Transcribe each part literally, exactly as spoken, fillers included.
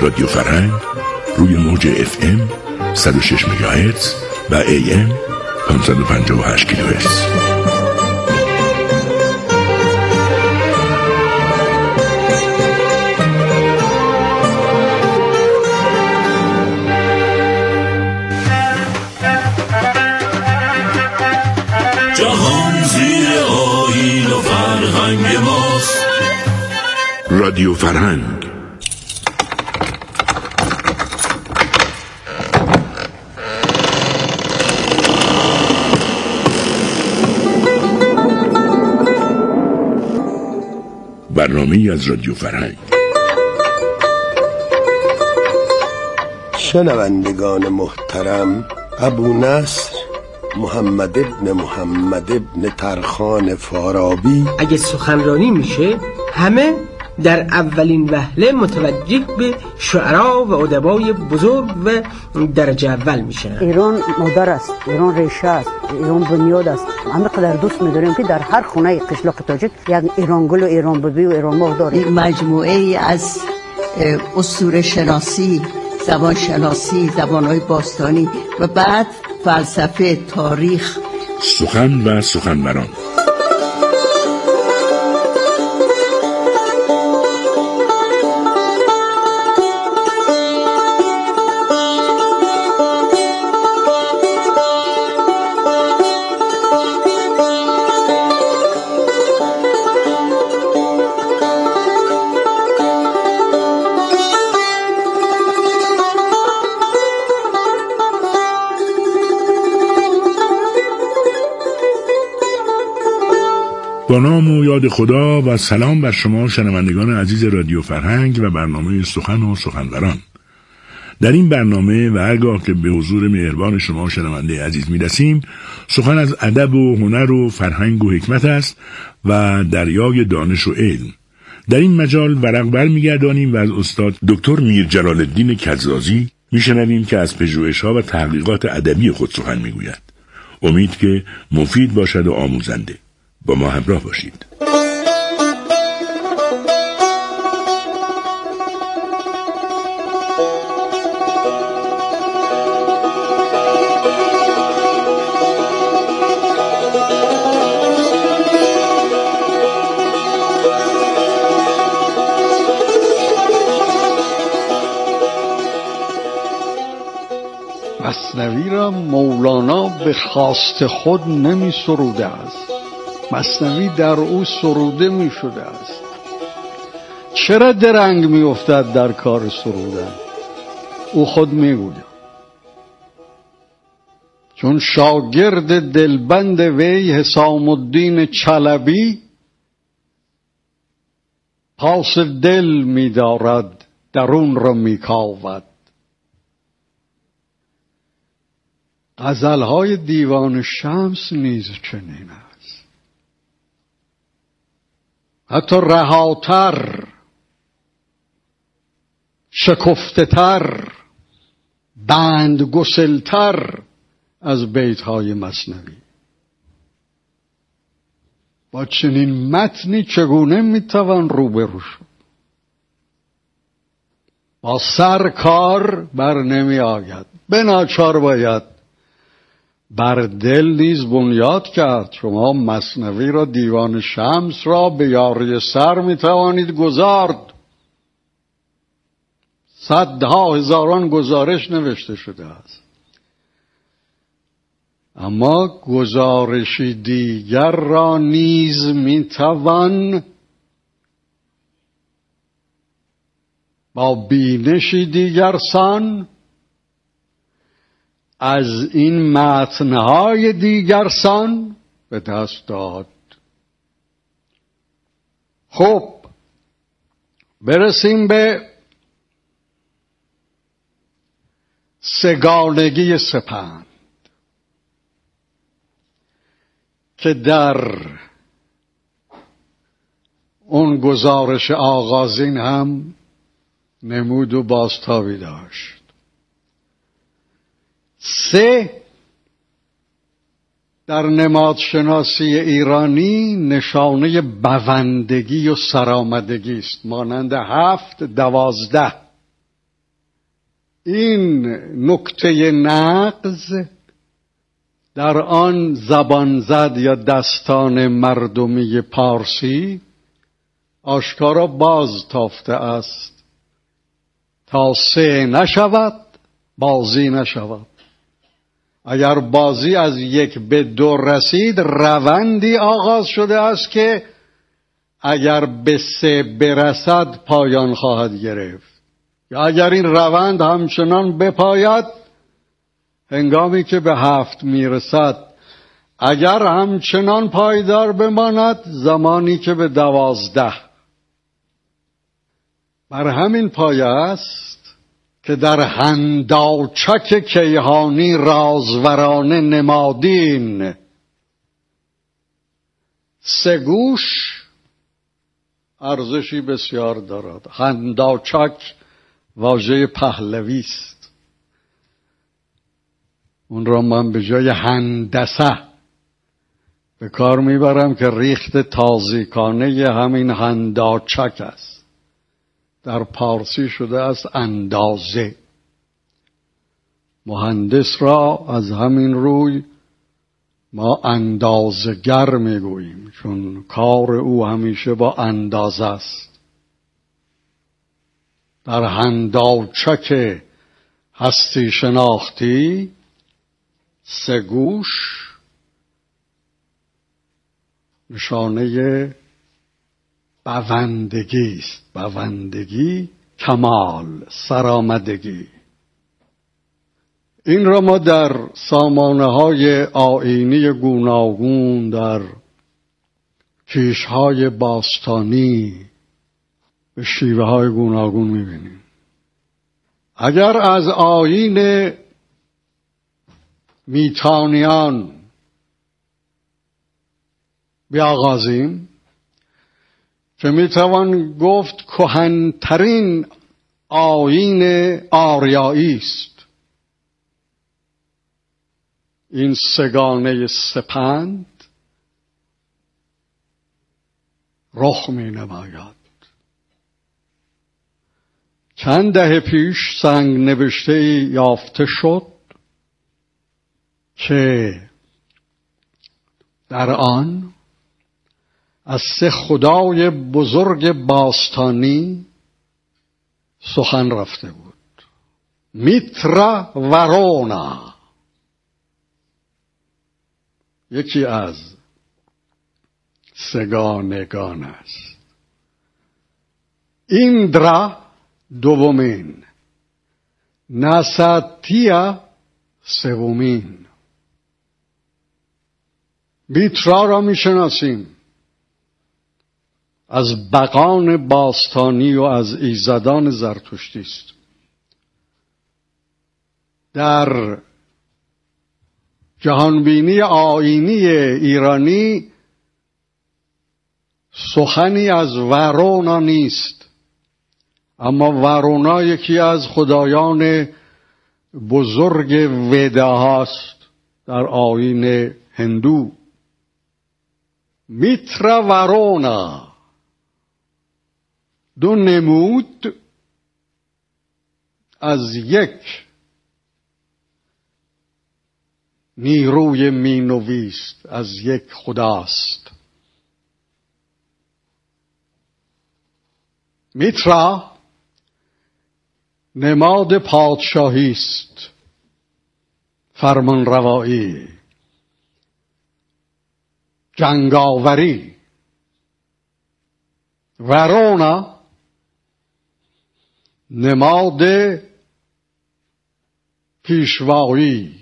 رادیو فرهنگ روی موج اف ام صد و شش مگاهرتز و ای ام پانصد و پنجاه و هشت کیلوهرتز. جهان زیر آیین و فرهنگ ماست. رادیو فرهنگ. برنامه‌ای از رادیو فرهنگ. شنوندگان محترم، ابو نصر محمد ابن محمد ابن ترخان فارابی اگه سخنرانی میشه همه در اولین وهله متوجه به شعرا و ادبای بزرگ و درجه اول میشن. ایران مادر است، ایران ریشه است، ایران بنیاد است. همه قدر دوست می‌داریم که در هر خونه قشلاق تاجیک یک ایران گل و ایران ببی و ایران ماه داریم. مجموعه ای از اسطوره شناسی، زبان شناسی، زبان‌های باستانی و بعد فلسفه، تاریخ، سخن و سخنوران. با نام و یاد خدا و سلام بر شما شنوندگان عزیز رادیو فرهنگ و برنامه سخن و سخنوران. در این برنامه و هرگاه که به حضور مهربان شما شنونده عزیز میرسیم، سخن از ادب و هنر و فرهنگ و حکمت است و دریای دانش و علم. در این مجال ورق بر میگردانیم و از استاد دکتر میر جلال الدین کزازی میشنویم که از پژوهش‌ها و تحقیقات ادبی خود سخن میگوید. امید که مفید باشد و آموزنده. با ما همراه باشید. مثنوی را مولانا به خواست خود نمی سروده است. مثنوی در او سروده می شده است. چرا درنگ می افتد در کار سرودن؟ او خود می گوید چون شاگرد دلبند وی حسام الدین چلبی پاس دل می دارد درون را می کاود. غزلهای دیوان شمس نیز چنین است. حتی رهاتر، شکفته‌تر، بندگسلتر از بیتهای مثنوی. با چنین متنی چگونه میتوان روبرو شد؟ با سر کار بر نمی آید، به ناچار باید بر دل نیز بنیاد کرد. شما مثنوی را، دیوان شمس را به یاری سر می توانید گذارد. صدها هزاران گزارش نوشته شده است، اما گزارشی دیگر را نیز می توان با بینشی دیگر سان از این متنهای دیگر سان به دست داد. خب برسیم به سگانگی سپند که در اون گزارش آغازین هم نمود و بازتابی داشت. سه، در نمادشناسی ایرانی نشانه بوندگی و سرآمدگی است، مانند هفت، دوازده. این نکته نقض در آن زبان زد یا دستان مردمی پارسی آشکارا باز تافته است تا سه نشود بازی نشود. اگر بازی از یک به دو رسید روندی آغاز شده است که اگر به سه برسد پایان خواهد گرفت، یا اگر این روند همچنان بپاید هنگامی که به هفت میرسد، اگر همچنان پایدار بماند زمانی که به دوازده. بر همین پایه است که در هنداچک کیهانی رازورانه نمادین سه گوش ارزشی بسیار دارد. هنداچک واژه پهلوی است، اون را من به جای هندسه به کار میبرم که ریخت تازیکانه همین هنداچک است. در پارسی شده است اندازه. مهندس را از همین روی ما اندازگر میگوییم، چون کار او همیشه با اندازه است. در هنداچک هستی شناختی سه گوش نشانه بوندگی است. بوندگی، کمال، سرآمدگی. این را ما در سامانه های آیینی گوناگون در کیش‌های باستانی به شیوه های گوناگون می‌بینیم. اگر از آیین میتانیان بیاغازیم که میتوان گفت کهن‌ترین آیین آریایی است، این سگانه سپند رخ می نماید. چند دهه پیش سنگ نوشته یافته شد که در آن از سه خدای بزرگ باستانی سخن رفته بود. میترا ورونا یکی از سگانگان است، ایندرا دومین، ناساتیا سومین. میترا را میشناسیم از بقان باستانی و از ایزدان زرتشتی است. در جهانبینی آیینی ایرانی سخنی از ورونا نیست، اما ورونا یکی از خدایان بزرگ وداهاست در آیین هندو. میترا ورونا دو نمود از یک نیروی مینویست، از یک خداست. میترا نماد پادشاهی است، فرمان روایی، جنگاوری. ورونا نماد پیشوایی،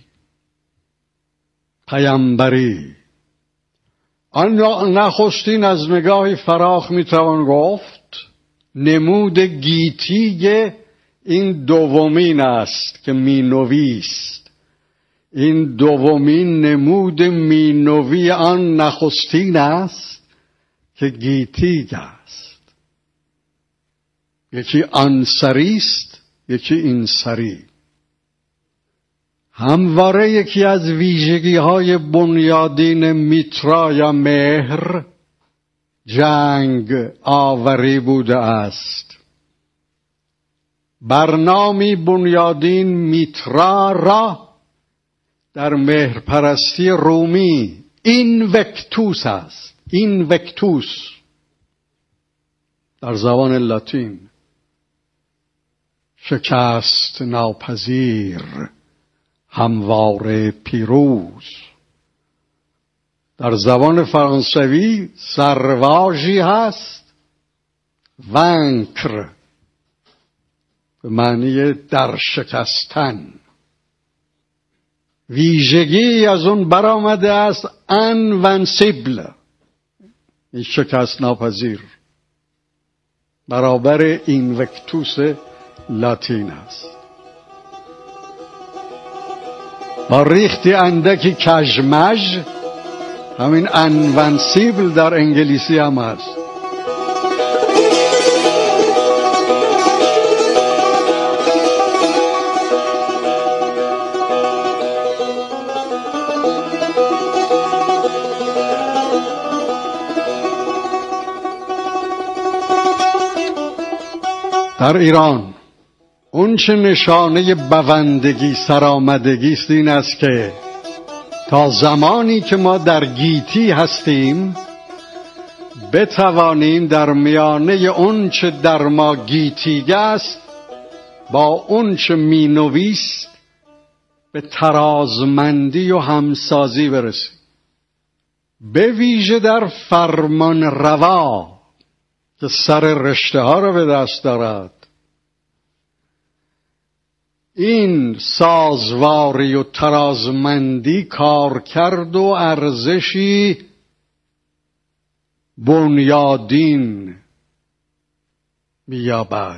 پیامبری. آن نخستین از نگاهی فراخ میتوان گفت نمود گیتی این دومین است که مینویست. این دومین نمود مینوی آن نخستین است که گیتی است. یکی آنسری است، یکی اینسری. همواره یکی از ویژگی های بنیادین میترا یا مهر جنگ آوری بوده است. برنامی بنیادین میترا را در مهرپرستی رومی این وکتوس است. این وکتوس در زبان لاتین شکست ناپذیر، همواره پیروز. در زبان فرانسوی سرواژی هست وانکر به معنی در شکستن. ویژگی از اون برآمده است انوانسیبل، شکست ناپذیر، برابر این وکتوس لاتین است. با ریختی اندکی کژمژ، همین انوانسیبل در انگلیسی هم هست. در ایران اون چه نشانه بوندگی سرآمدگی است این است که تا زمانی که ما در گیتی هستیم بتوانیم در میانه اون چه در ما گیتیگه است با اون چه مینویست به ترازمندی و همسازی برسیم. به ویژه در فرمان روا که سر رشته ها را به دست دارد، این سازواری و ترازمندی کار کرد و ارزشی بنیادین می‌یابد.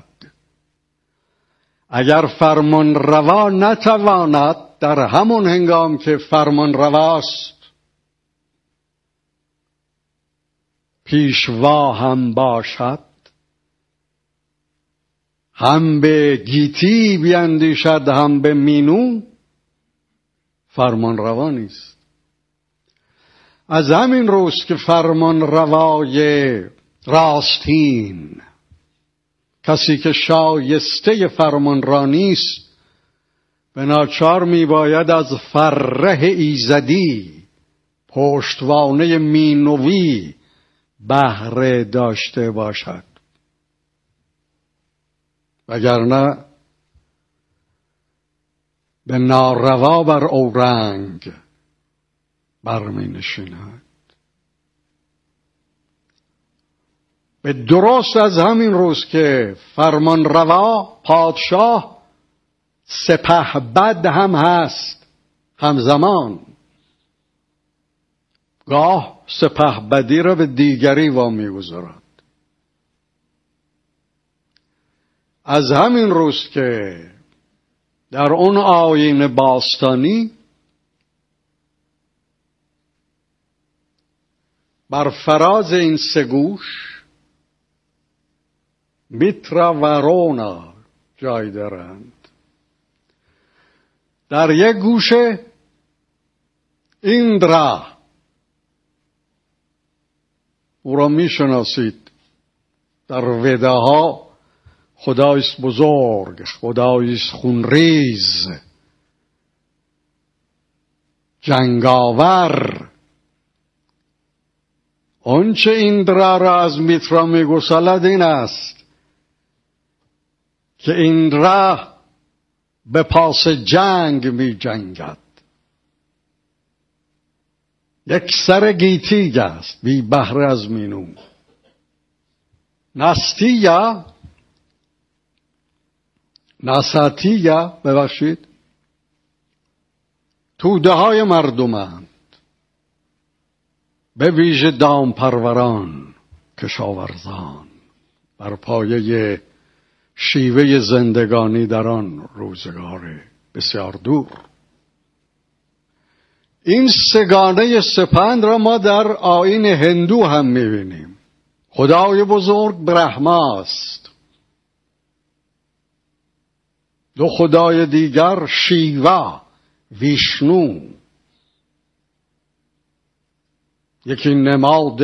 اگر فرمان روا نتواند در همون هنگام که فرمان رواست پیشوا هم باشد، هم به گیتی بیندیشد هم به مینو، فرمان روا نیست. از همین روز که فرمان روای راستین، کسی که شایسته فرمان را نیست، به ناچار می باید از فره ایزدی پشتوانه مینوی بهره داشته باشد، وگرنه به ناروا بر اورنگ برمی نشیند. به درست از همین روز که فرمان روا پادشاه سپهبد هم هست همزمان، گاه سپهبدی را به دیگری وامی گذارد. از همین روز که در اون آیین باستانی بر فراز این سه گوش میترا و رونا جای دارند. در یک گوشه ایندرا، او را میشناسید، در وداها خدایست بزرگ، خدایست خونریز، جنگاور. آنچه ایندرا را از میترا میگسلد این است که ایندرا به پاس جنگ می جنگد. یک سر گیتیگ است بی بهره از مینو. نستیا نساتیا ببخشید توده های مردمند، به ویژه دام پروران، کشاورزان، بر پایه شیوه زندگانی در آن روزگار بسیار دور. این سگانه سپند را ما در آیین هندو هم می‌بینیم. خدای بزرگ برهماست، دو خدای دیگر شیوا، ویشنو. یکی نماد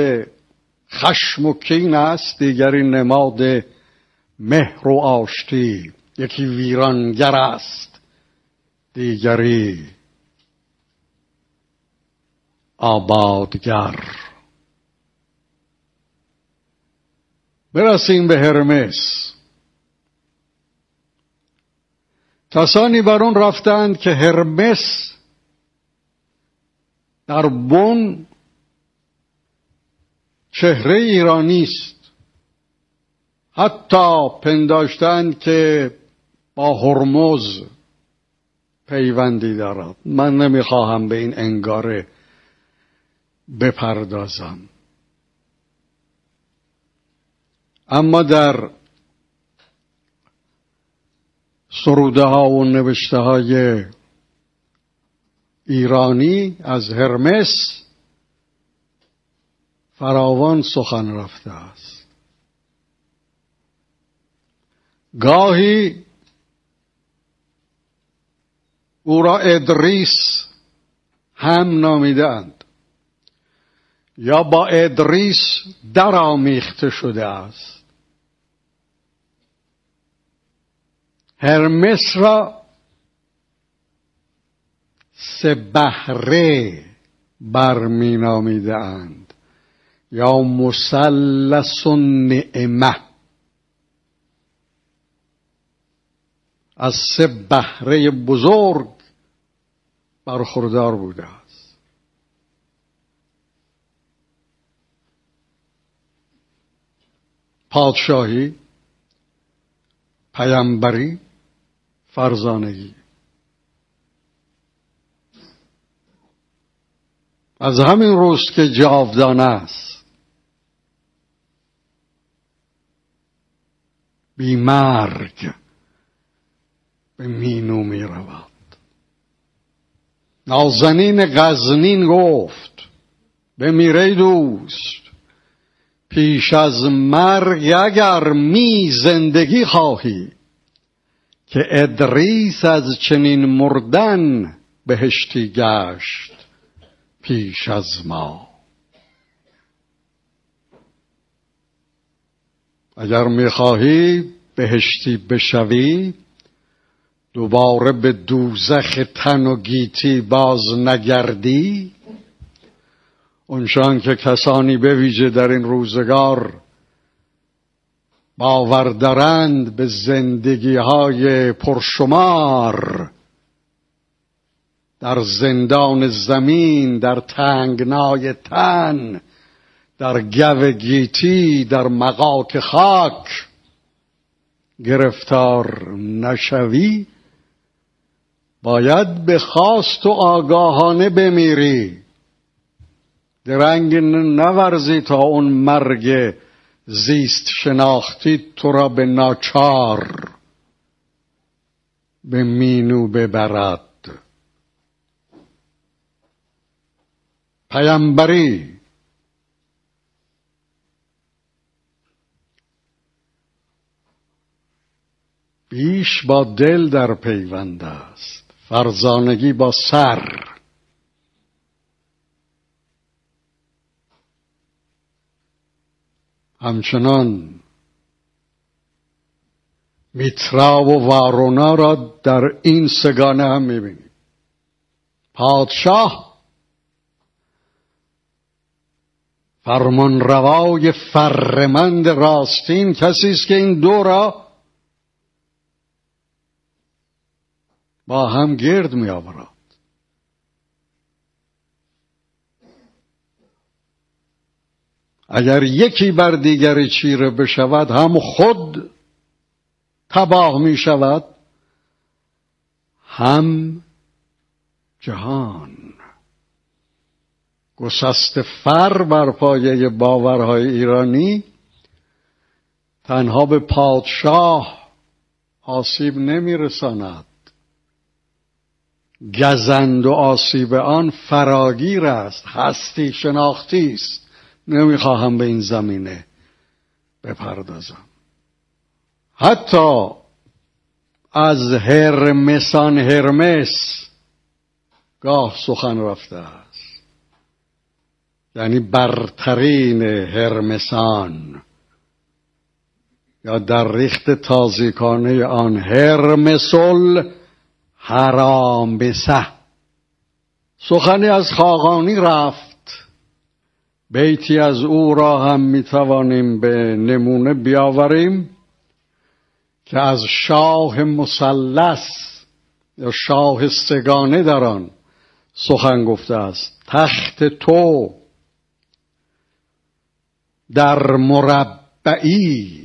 خشم و کین است، دیگری نماد مهر و آشتی. یکی ویرانگر است، دیگری آبادگر. برسیم به هرمس. کسانی بر اون رفتند که هرمس در بن چهره ایرانی است، حتی پنداشتند که با هرمز پیوندی دارد. من نمیخواهم به این انگاره بپردازم، اما در سروده ها و نوشته های ایرانی از هرمس فراوان سخن رفته است. گاهی او را ادریس هم نامیدند یا با ادریس درآمیخته شده است. هرمس را سه بحره برمی نامیدند یا مثلث النعمه، از سه بحره بزرگ برخوردار بوده است. پادشاهی، پیامبری، فرزانگی. از همین روز که جاودانه است، بی مرگ به مینو می رود. نازنین غزنین گفت بمیره دوست، پیش از مرگ اگر می زندگی خواهی، که ادریس از چنین مردن بهشتی گشت پیش از ما. اگر میخواهی بهشتی بشوی، دوباره به دوزخ تن و گیتی باز نگردی، اونشان که کسانی به ویژه در این روزگار باور دارند به زندگی های پرشمار در زندان زمین، در تنگنای تن، در گو گیتی، در مغاک خاک گرفتار نشوی، باید به خواست و آگاهانه بمیری. درنگ نورزی تا اون مرگ زیست شناختی تو را به ناچار به مینو ببرد. پیامبری، بیش با دل در پیوند است، فرزانگی با سر. همچنان میترا و وارونا را در این سگانه هم میبینیم. پادشاه فرمان روای فرمند راستین کسی است که این دو را با هم گرد می آورد. اگر یکی بر دیگری چیره بشود، هم خود تباه می شود، هم جهان. گسست فر بر پایه باورهای ایرانی تنها به پادشاه آسیب نمی رساند. گزند و آسیب آن فراگیر است، هستی شناختی است. نمیخواهم به این زمینه بپردازم. حتی از هرمسان هرمس گاه سخن رفته است، یعنی برترین هرمسان یا در ریخت تازیکانه آن هرمسل حرام بسه. سخنی از خاقانی رفت، بیتی از او را هم میتوانیم به نمونه بیاوریم که از شاه مثلث یا شاه سگانه در آن سخن گفته است. تخت تو در مربعی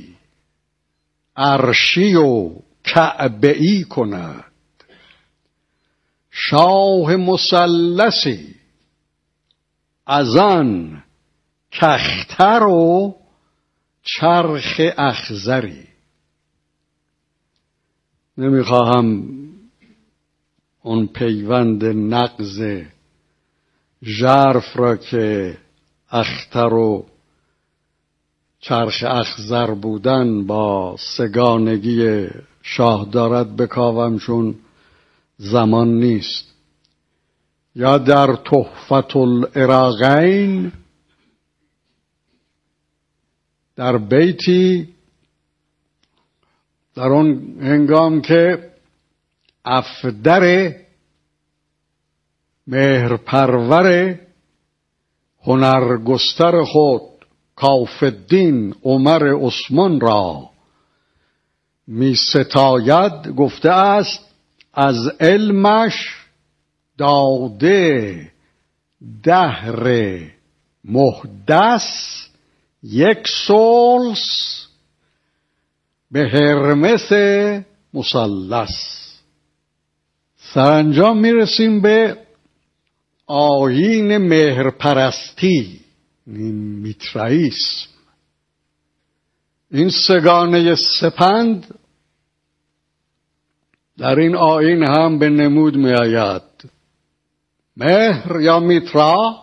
عرشی و کعبه‌ای کند، شاه مثلثی از آن کختر و چرخ اخضری. نمیخواهم اون پیوند نقض ژرف را که اختر و چرخ اخضر بودن با سگانگی شاه دارد بکاوم، چون زمان نیست. یا در تحفة العراقین در بیتی در اون هنگام که افدر مهرپرور هنرگستر خود کاف الدین عمر عثمان را می ستاید، گفته است از علمش داده دهر محدث یک سلس به هرمس مثلث. سرانجام میرسیم به آیین مهرپرستی، میترائیسم. این سگانه سپند در این آیین هم به نمود می آید. مهر یا میترا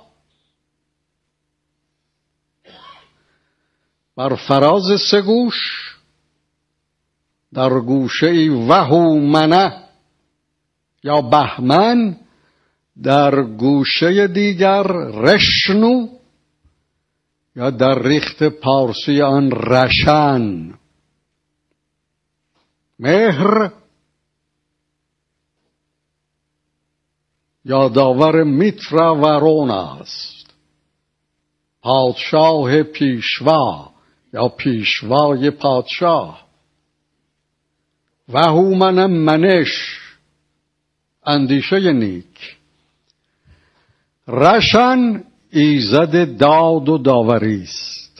بر فراز سه گوش، در گوشه ای وهومنه یا بهمن، در گوشه دیگر رشنو یا در ریخت پارسی آن رشن. مهر یادآور میترا ورون است، پادشاه پیشوا یا پیشوای پادشاه. و هومن منش اندیشه نیک. رشن ایزد داد و داوری است.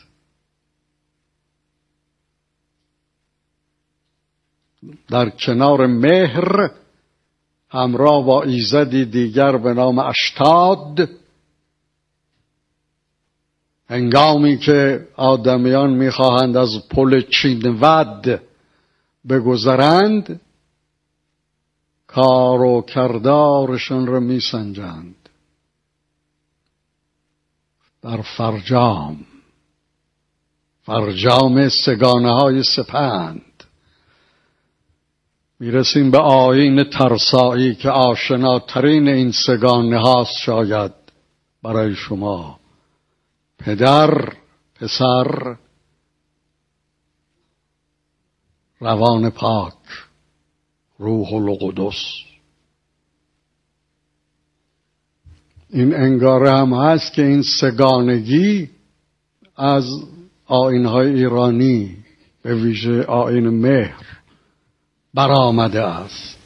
در کنار مهر همراه با ایزدی دیگر به نام اشتاد، هنگامی که آدمیان میخواهند از پل چینود بگذرند، کار و کردارشان را میسنجند. در فرجام فرجام سگانه های سپند میرسیم به آیین ترسایی که آشناترین این سگانه هاست شاید برای شما. پدر، پسر، روان پاک، روح القدس. این انگاره هم هست که این سگانگی از آیین‌های ایرانی به ویژه آیین مهر برآمده است.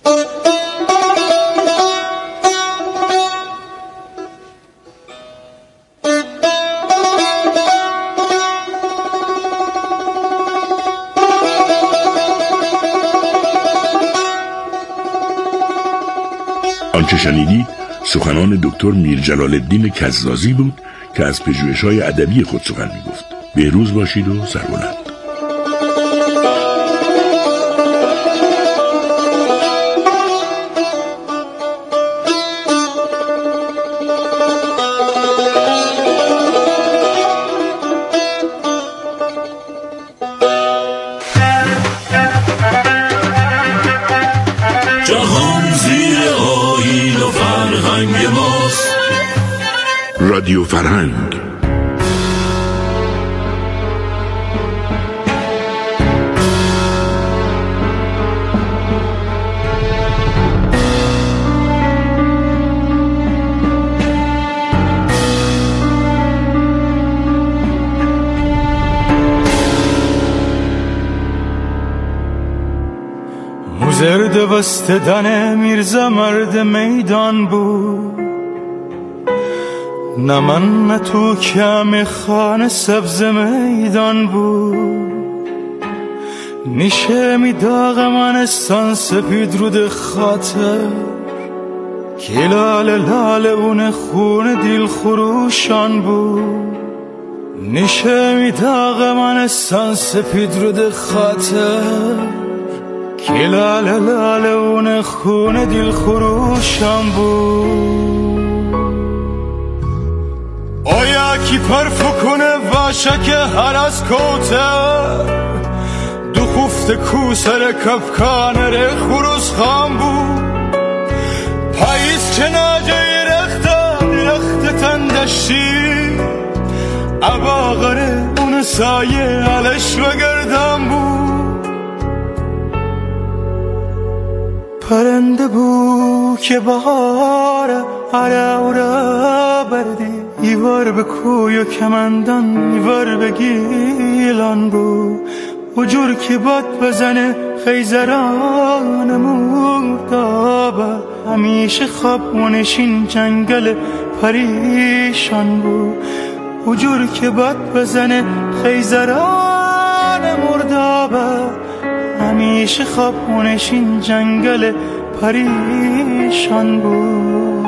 آنچه شنیدید سخنان دکتر میرجلال الدین کزازی بود که از پژوهش‌های ادبی خود سخن می‌گفت. بهروز باشید و سربلند. رادیو فرهنگ موزرد بستدن میرزا مرد میدان بود، نه من نه تو کم خانه سبز میدان بود. نیشه می داغ منستان سپید رود خاطر، که لال لال اون خون دل خروشان بود. نیشه می داغ منستان سپید رود خاطر، که لال لال اون خون دل خروشان بود. آیا کی پرفو کنه واشک هر از کوتر، دو خفت کو سر کفکانه ره خروز خام بود. پاییز که ناجه رخت درخت تندشتی، عباقره اون سایه علش و گردم بود. پرنده بود که بهار عراورا بردی، ایوار به کوی و کمندان ایوار به گیلان بود. و جور که باد بزنه خیزران مردابه، همیشه خواب و نشین جنگل پریشان بود. و جور که باد بزنه خیزران مردابه، همیشه خواب و نشین جنگل پریشان بود.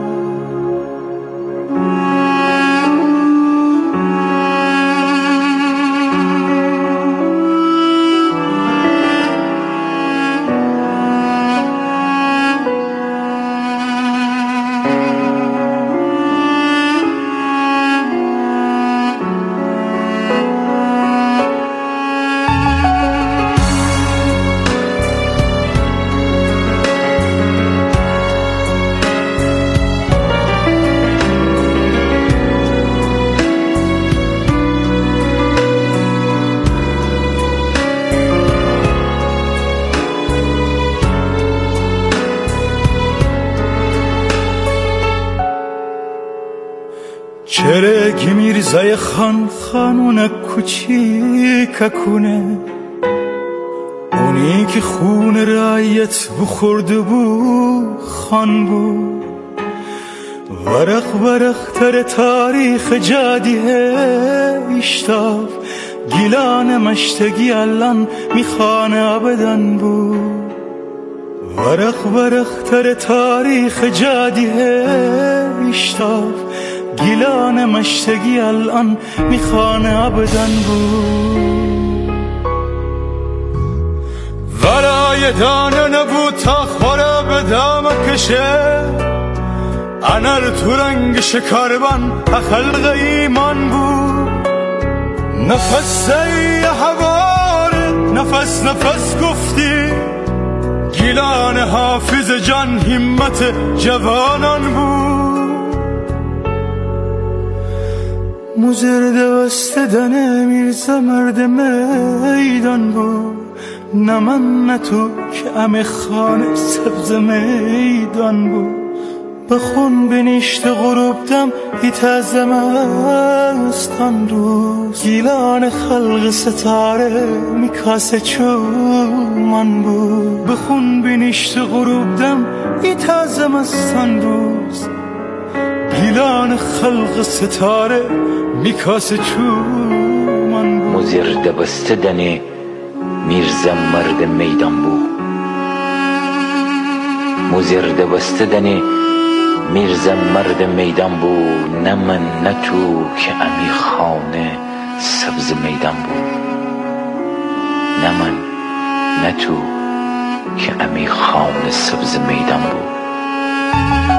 چرگی میرزای خان خانون کوچیککونه، اونی که خون رایت بخورده بود خان بود. ورق ورق تر تاریخ جادیه اشتاف، گیلان مشتگی الان میخانه ابدن بود. ورق ورق تر تاریخ جادیه اشتاف، گیلان مشتگی الان میخانه ابدن بود. ورای دانه نبود تا خوره به دام کشه، انر تو رنگ شکاربان خلق ایمان بود. نفس ای حوار نفس نفس گفتی، گیلان حافظ جان همت جوانان بود. موزرد بستدن میرزا مرد میدان بود، نه من نه تو که ام خانه سبز میدان بود. بخون بنشت غروب دم ایتازم استان روز، گیلان خلق ستاره میکاسه چومان بود. بخون بنشت غروب دم ایتازم استان روز، گیلان خلق ستاره میکاسه چومان بود. موزرد بستدن میرزا مرد میدان بود، موزرد بستدن میرزا مرد میدان بود. نه من نه تو که امی خانه سبز میدان بود، نه من نه تو که امی خانه سبز میدان بود.